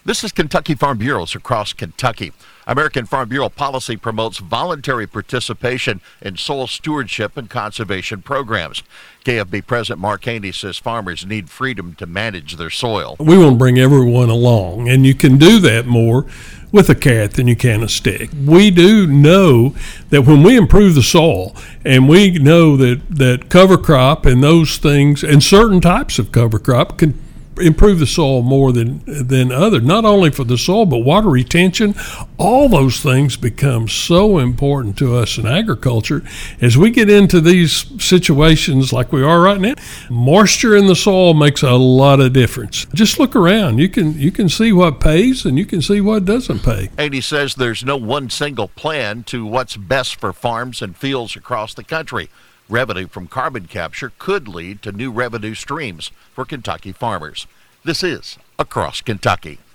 This is Kentucky Farm Bureaus across Kentucky. American Farm Bureau policy promotes voluntary participation in soil stewardship and conservation programs. KFB President Mark Haney says farmers need freedom to manage their soil. We want to bring everyone along, and you can do that more with a cat than you can a stick. We do know that when we improve the soil, and we know that cover crop and those things, and certain types of cover crop can improve the soil more than others, not only for the soil, but water retention. All those things become so important to us in agriculture. As we get into these situations like we are right now, moisture in the soil makes a lot of difference. Just look around. You can see what pays and you can see what doesn't pay. Haney says there's no one single plan to what's best for farms and fields across the country. Revenue from carbon capture could lead to new revenue streams for Kentucky farmers. This is Across Kentucky.